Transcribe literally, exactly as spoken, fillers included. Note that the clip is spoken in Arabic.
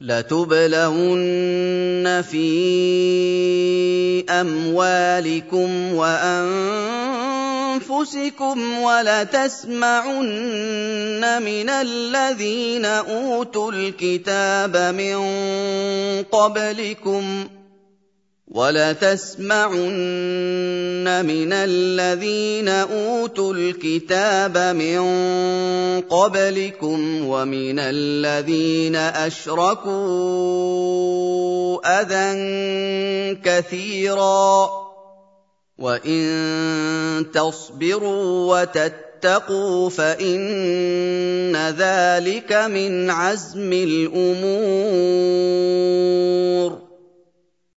لَتُبْلَوُنَّ فِي أَمْوَالِكُمْ وَأَنفُسِكُمْ وَلَتَسْمَعُنَّ مِنَ الَّذِينَ أُوتُوا الْكِتَابَ مِن قَبْلِكُمْ وَلَتَسْمَعُنَّ مِنَ الَّذِينَ أُوتُوا الْكِتَابَ مِن قَبْلِكُمْ وَمِنَ الَّذِينَ أَشْرَكُوا أَذًى كَثِيرًا ۚ وَإِن تَصْبِرُوا وَتَتَّقُوا فَإِنَّ ذَٰلِكَ مِنْ عَزْمِ الْأُمُورِ